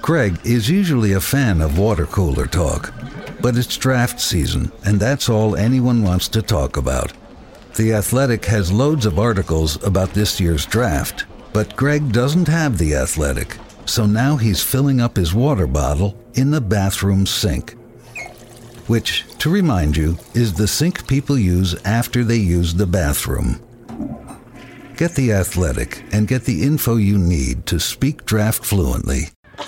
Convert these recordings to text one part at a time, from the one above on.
Greg is usually a fan of water cooler talk, but it's draft season, and that's all anyone wants to talk about. The Athletic has loads of articles about this year's draft, but Greg doesn't have The Athletic, so now he's filling up his water bottle in the bathroom sink. Which, to remind you, is the sink people use after they use the bathroom. Get The Athletic and get the info you need to speak draft fluently.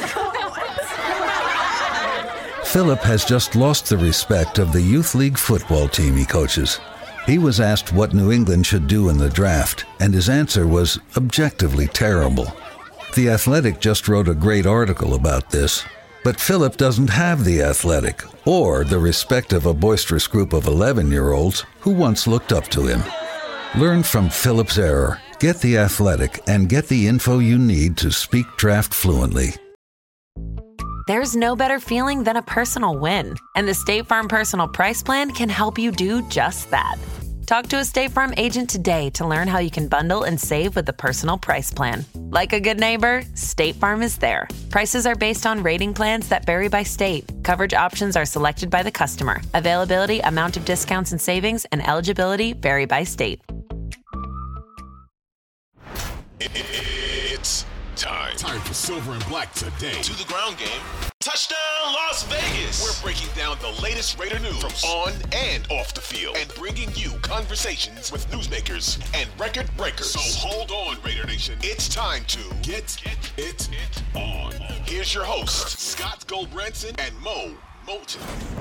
Philip has just lost the respect of the youth league football team he coaches. He was asked what New England should do in the draft, and his answer was objectively terrible. The Athletic just wrote a great article about this, but Philip doesn't have The Athletic or the respect of a boisterous group of 11-year-olds who once looked up to him. Learn from Philip's error, get The Athletic, and get the info you need to speak draft fluently. There's no better feeling than a personal win, and the State Farm Personal Price Plan can help you do just that. Talk to a State Farm agent today to learn how you can bundle and save with the Personal Price Plan. Like a good neighbor, State Farm is there. Prices are based on rating plans that vary by state. Coverage options are selected by the customer. Availability, amount of discounts and savings, and eligibility vary by state. It's time for Silver and Black today. To the ground game. Touchdown Las Vegas. We're breaking down the latest Raider news from on and off the field and bringing you conversations with newsmakers and record breakers. So hold on, Raider Nation. It's time to get it on. Here's your hosts, Scott Goldbranson and Mo Moulton.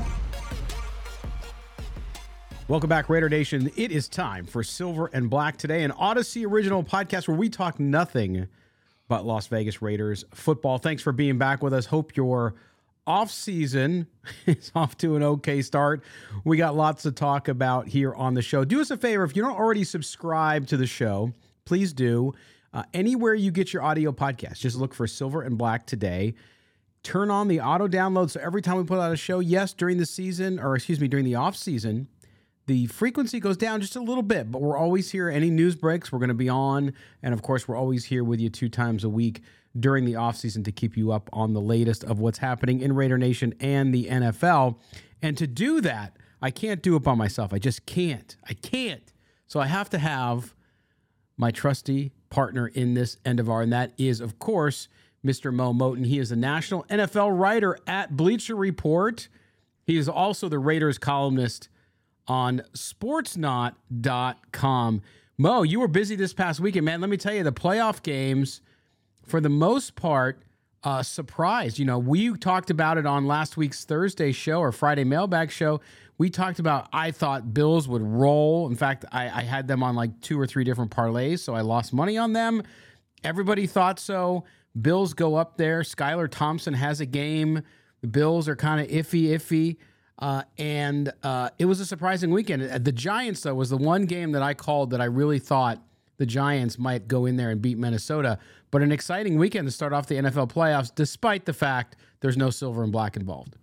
Welcome back, Raider Nation. It is time for Silver and Black today, an Odyssey original podcast where we talk nothing but Las Vegas Raiders football. Thanks for being back with us. Hope your off-season is off to an okay start. We got lots to talk about here on the show. Do us a favor, if you don't already subscribe to the show, please do. Anywhere you get your audio podcast, just look for Silver and Black today. Turn on the auto download so every time we put out a show, during the off-season, the frequency goes down just a little bit, but we're always here. Any news breaks, we're going to be on. And, of course, we're always here with you 2 times a week during the offseason to keep you up on the latest of what's happening in Raider Nation and the NFL. And to do that, I can't do it by myself. I just can't. I can't. So I have to have my trusty partner in this endeavor, and that is, of course, Mr. Mo Moulton. He is a national NFL writer at Bleacher Report. He is also the Raiders columnist on sportsnaut.com. Mo, you were busy this past weekend, man. Let me tell you, the playoff games, for the most part, surprised. You know, we talked about it on last week's Thursday show or Friday mailbag show. We talked about, I thought Bills would roll. In fact, I had them on like 2 or 3 different parlays, so I lost money on them. Everybody thought so. Bills go up there. Skylar Thompson has a game. The Bills are kind of iffy. And it was a surprising weekend. The Giants, though, was the one game that I called that I really thought the Giants might go in there and beat Minnesota. But an exciting weekend to start off the NFL playoffs, despite the fact there's no silver and black involved.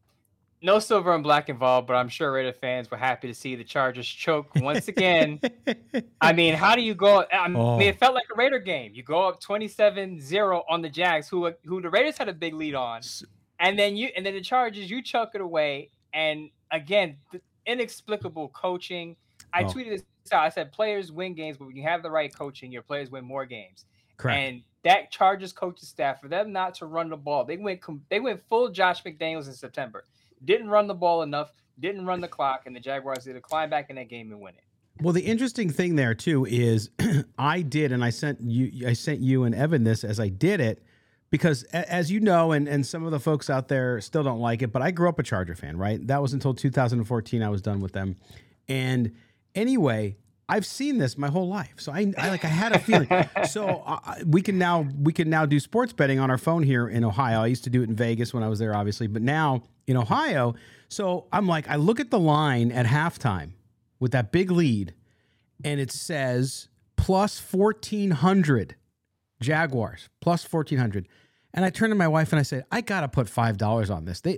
No silver and black involved, but I'm sure Raider fans were happy to see the Chargers choke once again. I mean, how do you go? I mean, it felt like a Raider game. You go up 27-0 on the Jags, who the Raiders had a big lead on. And then the Chargers, you chuck it away. And again, the inexplicable coaching. I tweeted this out. I said players win games, but when you have the right coaching, your players win more games. Correct. And that Chargers coaching staff, for them not to run the ball, they went full Josh McDaniels in September. Didn't run the ball enough, didn't run the clock, and the Jaguars did climb back in that game and win it. Well, the interesting thing there too is I sent you and Evan this as I did it. Because as you know, and some of the folks out there still don't like it, but I grew up a Charger fan, right? That was until 2014 I was done with them. And anyway, I've seen this my whole life. So I had a feeling. So we can now do sports betting on our phone here in Ohio. I used to do it in Vegas when I was there, obviously, but now in Ohio. So I'm like, I look at the line at halftime with that big lead, and it says plus 1,400. Jaguars plus 1,400, and I turned to my wife and I said, "I gotta put $5 on this.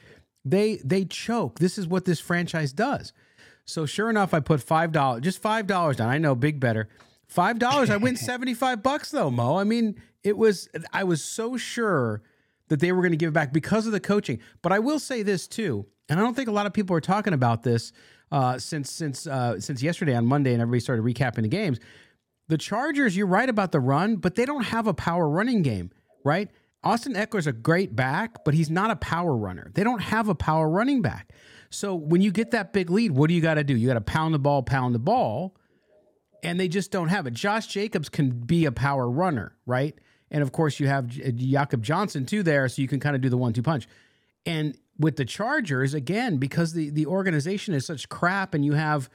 They choke. This is what this franchise does." So sure enough, I put $5, just $5 down. I know, big better. $5. I win $75 though, Mo. I mean, I was so sure that they were going to give it back because of the coaching. But I will say this too, and I don't think a lot of people are talking about this since yesterday on Monday, and everybody started recapping the games. The Chargers, you're right about the run, but they don't have a power running game, right? Austin Eckler's a great back, but he's not a power runner. They don't have a power running back. So when you get that big lead, what do? You got to pound the ball, and they just don't have it. Josh Jacobs can be a power runner, right? And of course, you have Jakob Johnson too there, so you can kind of do the 1-2 punch. And with the Chargers, again, because the organization is such crap, and you have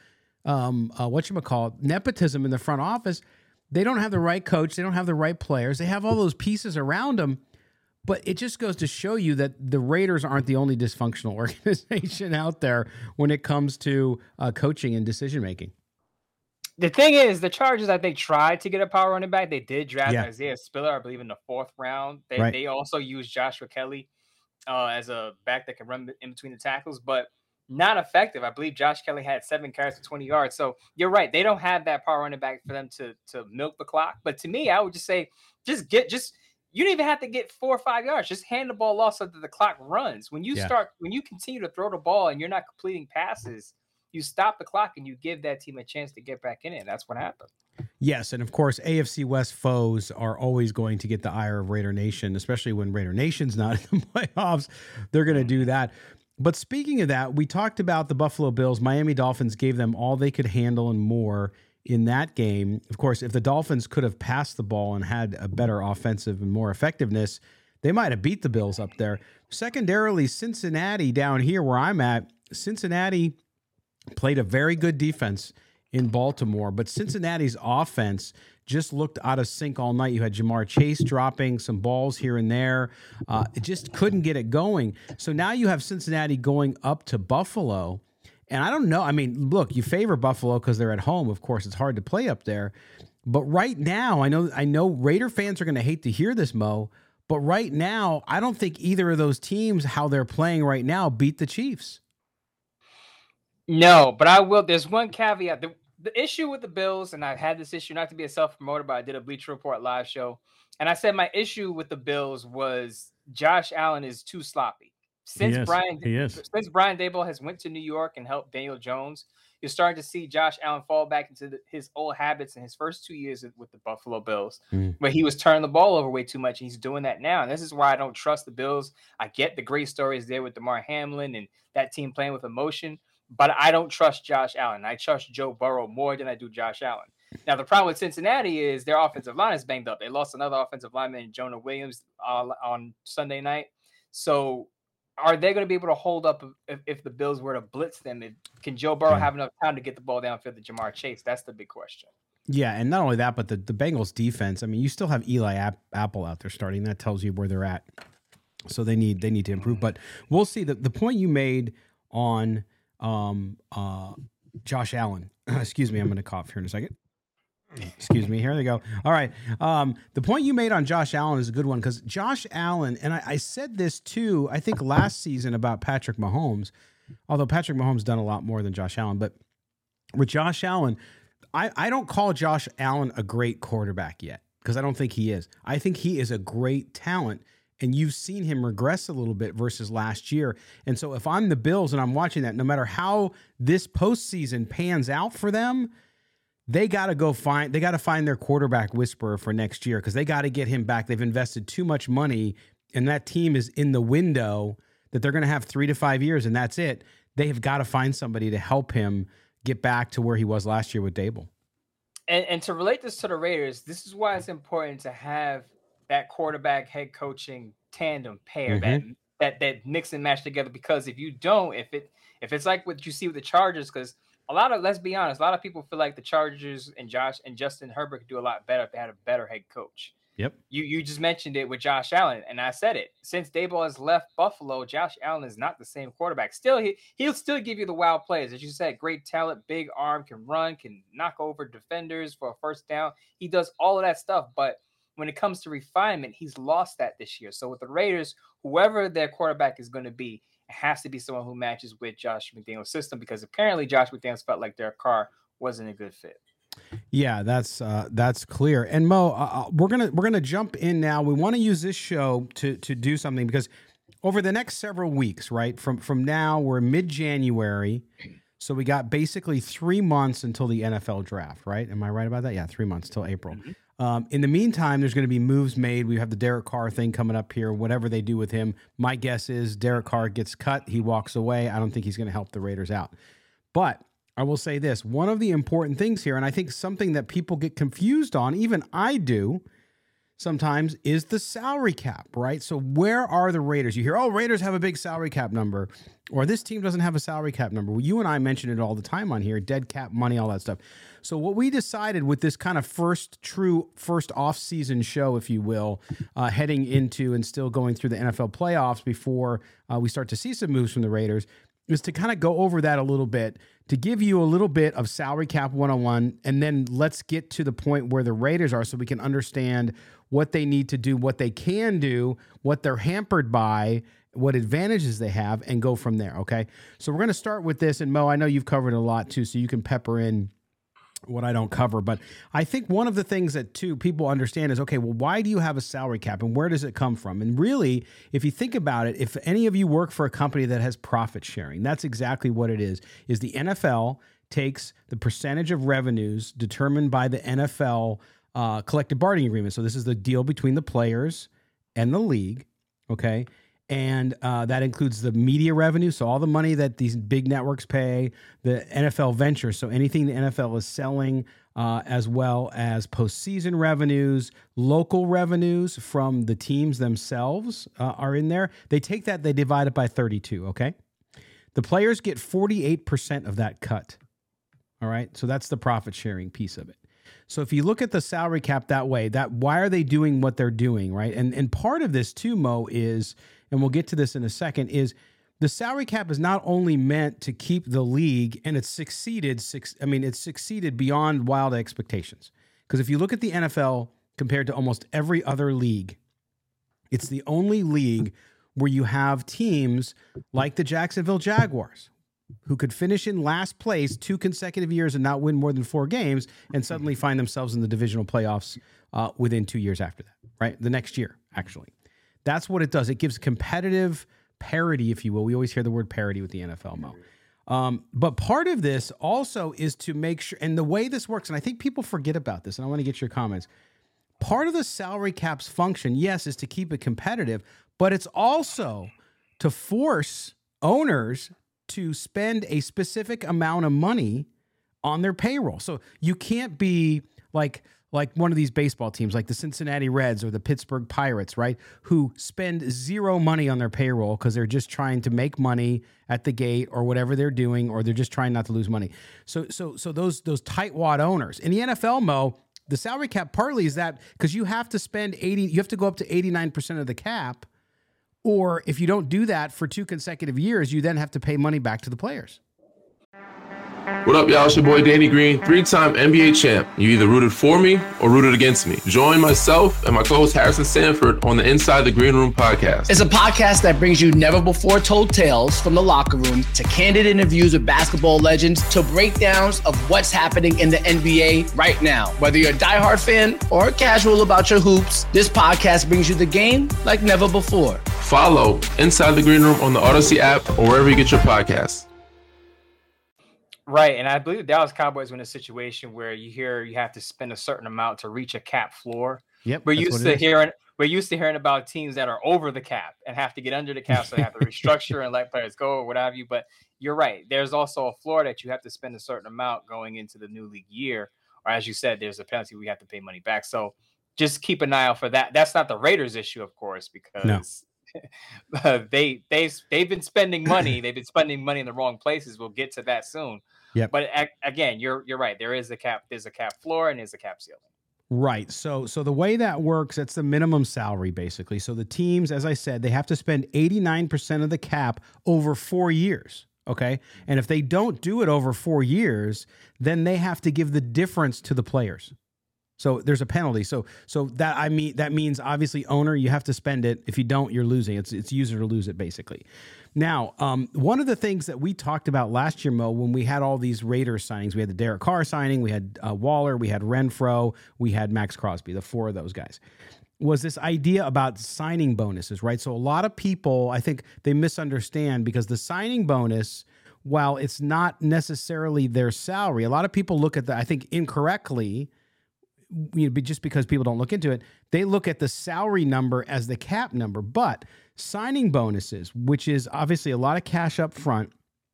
nepotism in the front office, they don't have the right coach, they don't have the right players, they have all those pieces around them. But it just goes to show you that the Raiders aren't the only dysfunctional organization out there when it comes to coaching and decision making. The thing is, the Chargers, I think, tried to get a power running back. They did draft Isaiah Spiller, I believe, in the 4th round. They also used Joshua Kelly as a back that can run in between the tackles, but not effective. I believe Josh Kelly had 7 carries for 20 yards. So you're right. They don't have that power running back for them to milk the clock. But to me, I would just say, you don't even have to get 4 or 5 yards. Just hand the ball off so that the clock runs. When you continue to throw the ball and you're not completing passes, you stop the clock and you give that team a chance to get back in it. That's what happened. Yes, and of course, AFC West foes are always going to get the ire of Raider Nation, especially when Raider Nation's not in the playoffs. They're going to do that. But speaking of that, we talked about the Buffalo Bills. Miami Dolphins gave them all they could handle and more in that game. Of course, if the Dolphins could have passed the ball and had a better offensive and more effectiveness, they might have beat the Bills up there. Secondarily, Cincinnati down here where I'm at, Cincinnati played a very good defense in Baltimore, but Cincinnati's offense just looked out of sync all night. You had Jamar Chase dropping some balls here and there. It just couldn't get it going. So now you have Cincinnati going up to Buffalo. And I don't know. I mean, look, you favor Buffalo because they're at home. Of course, it's hard to play up there. But right now, I know Raider fans are going to hate to hear this, Mo, but right now, I don't think either of those teams, how they're playing right now, beat the Chiefs. No, but I will. There's one caveat. The issue with the Bills, and I've had this issue, not to be a self-promoter, but I did a Bleacher Report live show, and I said my issue with the Bills was Josh Allen is too sloppy. Since Brian Daboll has went to New York and helped Daniel Jones, you're starting to see Josh Allen fall back into his old habits in his first 2 years with the Buffalo Bills, where he was turning the ball over way too much, and he's doing that now. And this is why I don't trust the Bills. I get the great stories there with DeMar Hamlin and that team playing with emotion, but I don't trust Josh Allen. I trust Joe Burrow more than I do Josh Allen. Now, the problem with Cincinnati is their offensive line is banged up. They lost another offensive lineman, Jonah Williams, on Sunday night. So are they going to be able to hold up if the Bills were to blitz them? Can Joe Burrow have enough time to get the ball downfield to Jamar Chase? That's the big question. Yeah, and not only that, but the Bengals defense. I mean, you still have Eli Apple out there starting. That tells you where they're at. So they need to improve. But we'll see. The point you made on Josh Allen. Excuse me, I'm going to cough here in a second. Excuse me. Here they go. All right. The point you made on Josh Allen is a good one because Josh Allen, and I said this too, I think last season about Patrick Mahomes, although Patrick Mahomes done a lot more than Josh Allen. But with Josh Allen, I don't call Josh Allen a great quarterback yet because I don't think he is. I think he is a great talent. And you've seen him regress a little bit versus last year. And so if I'm the Bills and I'm watching that, no matter how this postseason pans out for them, they got to find their quarterback whisperer for next year because they got to get him back. They've invested too much money, and that team is in the window that they're going to have 3 to 5 years, and that's it. They have got to find somebody to help him get back to where he was last year with Daboll. And to relate this to the Raiders, this is why it's important to have that quarterback head coaching tandem pair, that mix and match together. Because if you don't, if it's like what you see with the Chargers, because let's be honest, a lot of people feel like the Chargers and Justin Herbert could do a lot better if they had a better head coach. Yep. You just mentioned it with Josh Allen, and I said it. Since Daboll has left Buffalo, Josh Allen is not the same quarterback. Still, he'll still give you the wild plays. As you said, great talent, big arm, can run, can knock over defenders for a first down. He does all of that stuff, but when it comes to refinement, he's lost that this year. So with the Raiders, whoever their quarterback is going to be, it has to be someone who matches with Josh McDaniel's system because apparently Josh McDaniels felt like Derek Carr wasn't a good fit. Yeah, that's clear. And Mo, we're gonna jump in now. We want to use this show to do something because over the next several weeks, right? From now, we're mid-January, so we got basically 3 months until the NFL draft, right? Am I right about that? Yeah, 3 months till April. In the meantime, there's going to be moves made. We have the Derek Carr thing coming up here. Whatever they do with him, my guess is Derek Carr gets cut. He walks away. I don't think he's going to help the Raiders out. But I will say this, one of the important things here, and I think something that people get confused on, even I do sometimes, is the salary cap, right? So where are the Raiders? You hear, oh, Raiders have a big salary cap number, or this team doesn't have a salary cap number. Well, you and I mention it all the time on here, dead cap money, all that stuff. So what we decided with this kind of first off-season show, if you will, heading into and still going through the NFL playoffs before we start to see some moves from the Raiders, is to kind of go over that a little bit, to give you a little bit of salary cap 101, and then let's get to the point where the Raiders are so we can understand what they need to do, what they can do, what they're hampered by, what advantages they have, and go from there, okay? So we're going to start with this, and Mo, I know you've covered a lot too, so you can pepper in what I don't cover, but I think one of the things that too people understand is, okay, well, why do you have a salary cap and where does it come from? And really, if you think about it, if any of you work for a company that has profit sharing, that's exactly what it is the NFL takes the percentage of revenues determined by the NFL collective bargaining agreement. So this is the deal between the players and the league, okay? And that includes the media revenue, so all the money that these big networks pay, the NFL ventures, so anything the NFL is selling, as well as postseason revenues, local revenues from the teams themselves are in there. They take that, they divide it by 32, okay? The players get 48% of that cut, all right? So that's the profit sharing piece of it. So if you look at the salary cap that way, why are they doing what they're doing, right? And part of this too, Mo, is, and we'll get to this in a second, is the salary cap is not only meant to keep the league, and it's succeeded beyond wild expectations. Because if you look at the NFL compared to almost every other league, it's the only league where you have teams like the Jacksonville Jaguars, who could finish in last place 2 consecutive years and not win more than 4 games and suddenly find themselves in the divisional playoffs within 2 years after that, right? The next year, actually. That's what it does. It gives competitive parity, if you will. We always hear the word parity with the NFL, Mo. But part of this also is to make sure, and the way this works, and I think people forget about this, and I want to get your comments. Part of the salary cap's function, yes, is to keep it competitive, but it's also to force owners to spend a specific amount of money on their payroll. So you can't be like one of these baseball teams, like the Cincinnati Reds or the Pittsburgh Pirates, right? Who spend zero money on their payroll because they're just trying to make money at the gate or whatever they're doing, or they're just trying not to lose money. So those tightwad owners in the NFL, Mo, the salary cap partly is that because you have to spend you have to go up to 89% of the cap. Or if you don't do that for 2 consecutive years, you then have to pay money back to the players. What up, y'all? It's your boy Danny Green, 3-time NBA champ. You either rooted for me or rooted against me. Join myself and my co-host Harrison Sanford on the Inside the Green Room podcast. It's a podcast that brings you never-before-told tales from the locker room to candid interviews with basketball legends to breakdowns of what's happening in the NBA right now. Whether you're a diehard fan or casual about your hoops, this podcast brings you the game like never before. Follow Inside the Green Room on the Odyssey app or wherever you get your podcasts. Right, and I believe the Dallas Cowboys were in a situation where you have to spend a certain amount to reach a cap floor. Yep, we're used to hearing about teams that are over the cap and have to get under the cap, so they have to restructure and let players go or what have you. But you're right, there's also a floor that you have to spend a certain amount going into the new league year, or as you said, there's a penalty we have to pay money back. So just keep an eye out for that. That's not the Raiders' issue, of course, because. No. They've been spending money. They've been spending money in the wrong places. We'll get to that soon. Yep. But again, you're right. There is a cap. There's a cap floor and there's a cap ceiling. Right. So the way that works, that's the minimum salary basically. So the teams, as I said, they have to spend 89% of the cap over 4 years. Okay. And if they don't do it over 4 years, then they have to give the difference to the players. So there's a penalty. So that means obviously owner, you have to spend it. If you don't, you're losing. It's user to lose it basically. Now, one of the things that we talked about last year, Mo, when we had all these Raiders signings, we had the Derek Carr signing, we had Waller, we had Renfro, we had Max Crosby, the four of those guys, was this idea about signing bonuses, right? So a lot of people, I think they misunderstand because the signing bonus, while it's not necessarily their salary, a lot of people look at that, I think incorrectly, just because people don't look into it, they look at the salary number as the cap number. But signing bonuses, which is obviously a lot of cash up front,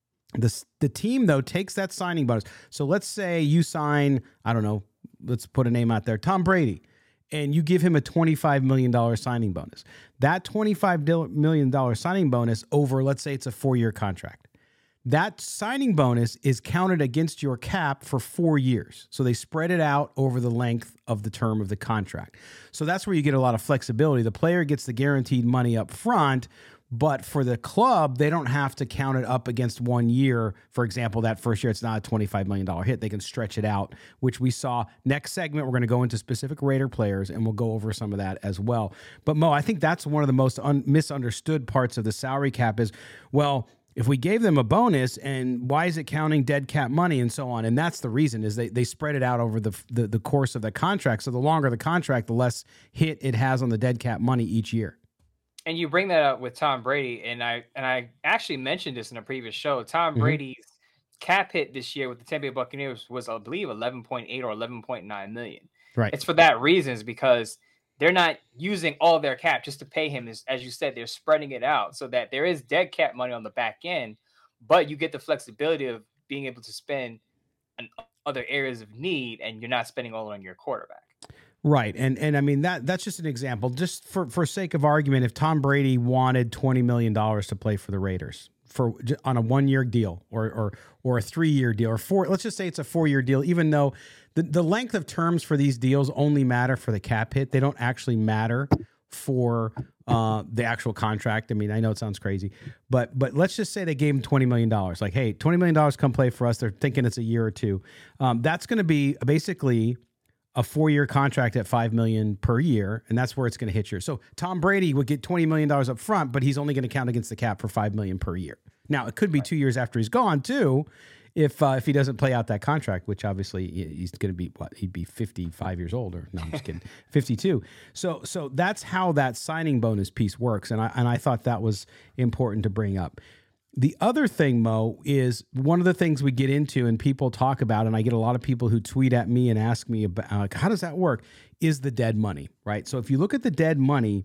the team, though, takes that signing bonus. So let's say you sign, I don't know, let's put a name out there, Tom Brady, and you give him a $25 million signing bonus. That $25 million signing bonus over, let's say it's a 4-year contract. That signing bonus is counted against your cap for 4 years. So they spread it out over the length of the term of the contract. So that's where you get a lot of flexibility. The player gets the guaranteed money up front, but for the club, they don't have to count it up against 1 year. For example, that first year, it's not a $25 million hit. They can stretch it out, which we saw. Next segment, we're going to go into specific Raider players, and we'll go over some of that as well. But Mo, I think that's one of the most misunderstood parts of the salary cap is, well, if we gave them a bonus, and why is it counting dead cap money and so on? And that's the reason is they spread it out over the course of the contract. So the longer the contract, the less hit it has on the dead cap money each year. And you bring that up with Tom Brady, and I actually mentioned this in a previous show. Tom Brady's cap hit this year with the Tampa Bay Buccaneers was, I believe, 11.8 or 11.9 million. Right. It's for that reasons because they're not using all their cap just to pay him. As you said, they're spreading it out so that there is dead cap money on the back end, but you get the flexibility of being able to spend on other areas of need, and you're not spending all on your quarterback. Right. And I mean, that's just an example. Just for sake of argument, if Tom Brady wanted $20 million to play for the Raiders on a 1-year deal or a 3-year deal or 4, let's just say it's a 4-year deal, even though the length of terms for these deals only matter for the cap hit. They don't actually matter for the actual contract. I mean, I know it sounds crazy, but let's just say they gave him $20 million. Like, hey, $20 million, come play for us. They're thinking it's a year or two. That's going to be basically a 4-year contract at $5 million per year, and that's where it's going to hit you. So Tom Brady would get $20 million up front, but he's only going to count against the cap for $5 million per year. Now, it could be 2 years after he's gone too, if he doesn't play out that contract, which obviously he's going to be he'd be 55 years old, or no, I'm just kidding, 52. So that's how that signing bonus piece works, and I thought that was important to bring up. The other thing, Mo, is one of the things we get into and people talk about, and I get a lot of people who tweet at me and ask me about how does that work, is the dead money, right? So if you look at the dead money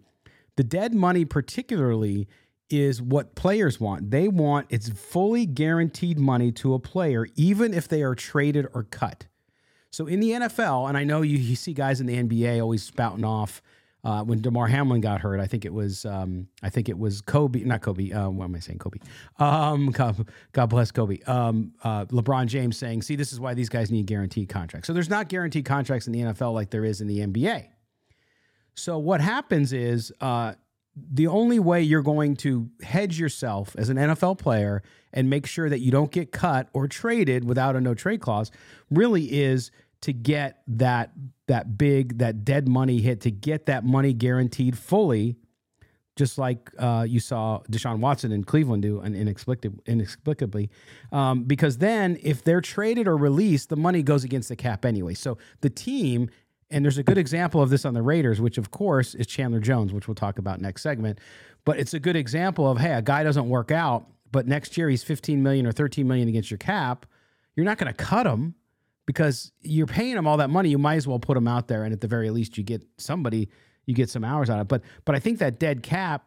particularly is what players want. They want it's fully guaranteed money to a player, even if they are traded or cut. So in the NFL, and I know you see guys in the NBA always spouting off, when DeMar Hamlin got hurt, I think it was Kobe, not Kobe. What am I saying? Kobe. God bless Kobe. LeBron James saying, see, this is why these guys need guaranteed contracts. So there's not guaranteed contracts in the NFL like there is in the NBA. So what happens is, the only way you're going to hedge yourself as an NFL player and make sure that you don't get cut or traded without a no trade clause really is to get that dead money hit, to get that money guaranteed fully, just like you saw Deshaun Watson in Cleveland do inexplicably. Because then if they're traded or released, the money goes against the cap anyway. So the team, and there's a good example of this on the Raiders, which of course is Chandler Jones, which we'll talk about next segment. But it's a good example of, hey, a guy doesn't work out, but next year he's $15 million or $13 million against your cap. You're not going to cut him because you're paying him all that money. You might as well put him out there, and at the very least, you get some hours on it. But I think that dead cap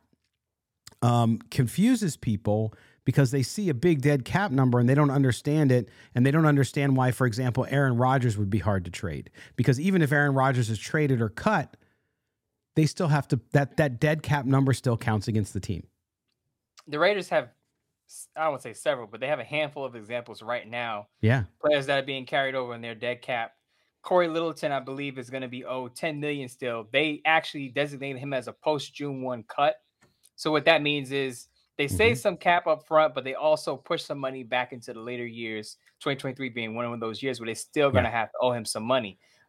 confuses people because they see a big dead cap number and they don't understand it, and they don't understand why, for example, Aaron Rodgers would be hard to trade. Because even if Aaron Rodgers is traded or cut, they still have to, that dead cap number still counts against the team. The Raiders have, I won't say several, but they have a handful of examples right now. Yeah. Players that are being carried over in their dead cap. Corey Littleton, I believe, is going to be owed $10 million still. They actually designated him as a post-June 1 cut. So what that means is they save some cap up front, but they also push some money back into the later years, 2023 being one of those years where they're still going to have to owe him some money.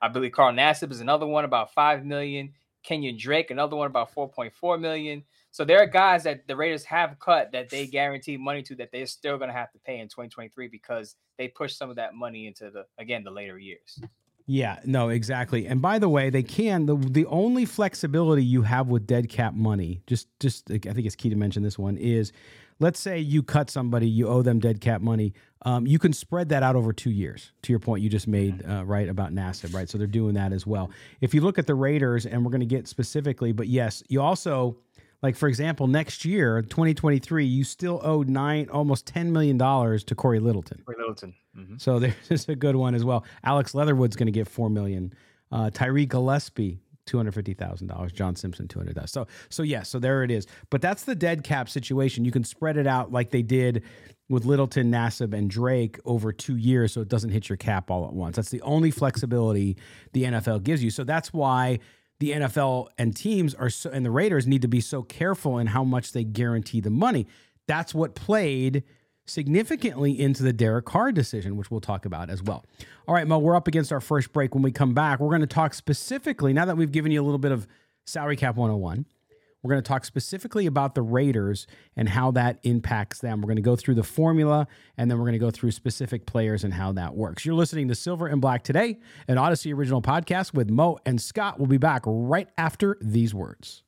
I believe Carl Nassib is another one, about $5 million. Kenyon Drake, another one, about $4.4 million. So there are guys that the Raiders have cut that they guarantee money to that they're still going to have to pay in 2023 because they push some of that money into the later years. Yeah, no, exactly. And by the way, they can, the only flexibility you have with dead cap money, just I think it's key to mention this one, is let's say you cut somebody, you owe them dead cap money. You can spread that out over 2 years, to your point you just made, right, about Nassib, right? So they're doing that as well. If you look at the Raiders, and we're going to get specifically, but yes, you also, like, for example, next year, 2023, you still owed almost $10 million to Corey Littleton. Mm-hmm. So there's a good one as well. Alex Leatherwood's going to get $4 million. Tyree Gillespie, $250,000. John Simpson, $200,000. So there it is. But that's the dead cap situation. You can spread it out like they did with Littleton, Nassib, and Drake over 2 years, so it doesn't hit your cap all at once. That's the only flexibility the NFL gives you. So that's why the NFL and teams and the Raiders need to be so careful in how much they guarantee the money. That's what played significantly into the Derek Carr decision, which we'll talk about as well. All right, Mo, we're up against our first break. When we come back, we're going to talk specifically, now that we've given you a little bit of Salary Cap 101, we're going to talk specifically about the Raiders and how that impacts them. We're going to go through the formula, and then we're going to go through specific players and how that works. You're listening to Silver and Black Today, an Odyssey original podcast with Mo and Scott. We'll be back right after these words.